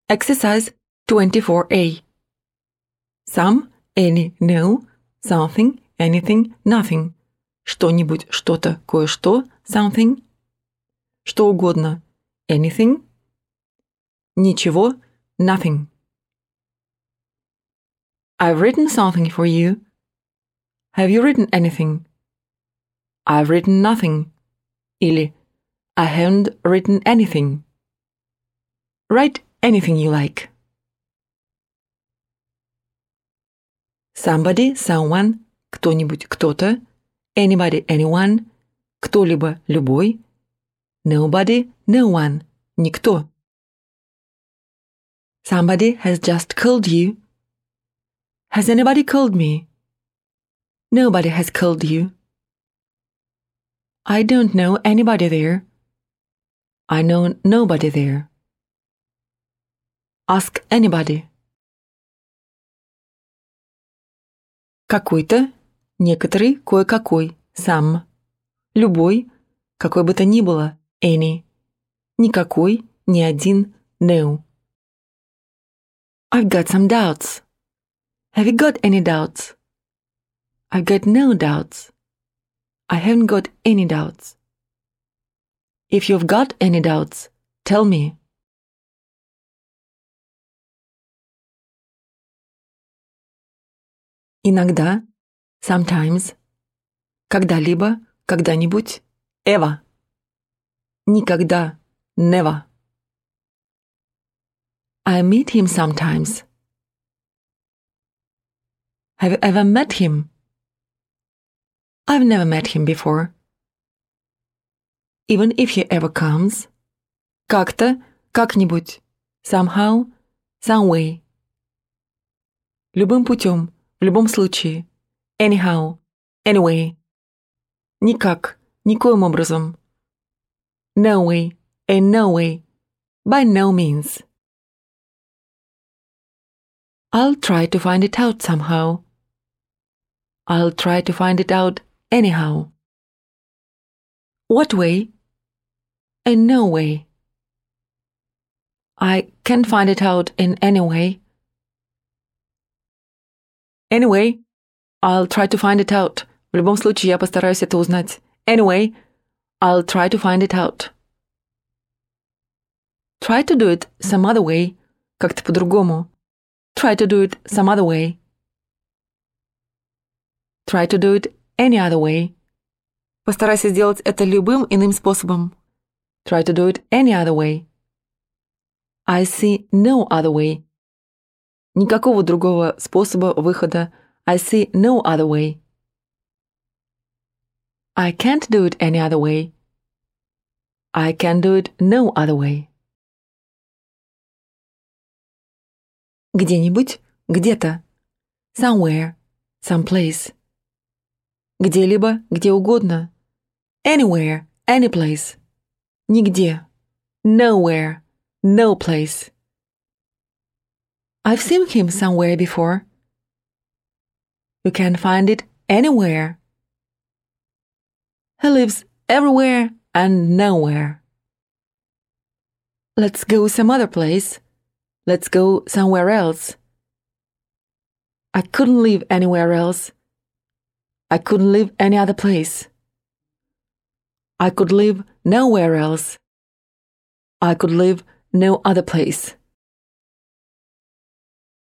Exercise 24A. Some, any, no, something, anything, nothing. Что-нибудь, что-то, кое-что, something. Что угодно, anything. Ничего, nothing. I've written something for you. Have you written anything? I've written nothing. Или I haven't written anything. Write anything you like. Somebody, someone, кто-нибудь, кто-то, anybody, anyone, кто-либо, любой, nobody, no one, никто. Somebody has just called you. Has anybody called me? Nobody has called you. I don't know anybody there. I know nobody there. Ask anybody. Какой-то, некоторый, кое-какой, some. Любой, какой бы то ни было, any. Никакой, ни один, no. I've got some doubts. Have you got any doubts? I've got no doubts. I haven't got any doubts. If you've got any doubts, tell me. Иногда, sometimes, когда-либо, когда-нибудь, ever. Никогда, never. I meet him sometimes. Have you ever met him? I've never met him before. Even if he ever comes. Как-то, как-нибудь. Somehow, some way. Любым путем, в любом случае. Anyhow, anyway. Никак, никоим образом. No way, in no way. By no means. I'll try to find it out somehow. I'll try to find it out anyhow. What way? In no way. I can't find it out in any way. Anyway, I'll try to find it out. В любом случае, я постараюсь это узнать. Anyway, I'll try to find it out. Try to do it some other way. Как-то по-другому. Try to do it some other way. Try to do it any other way. Постарайся сделать это любым иным способом. Try to do it any other way. I see no other way. Никакого другого способа выхода. I see no other way. I can't do it any other way. I can do it no other way. Где-нибудь, где-то. Somewhere, someplace. Где-либо, где угодно. Anywhere, anyplace. Нигде. Nowhere, no place. I've seen him somewhere before. You can find it anywhere. He lives everywhere and nowhere. Let's go some other place. Let's go somewhere else. I couldn't live anywhere else. I couldn't live any other place. I could live nowhere else. I could live no other place.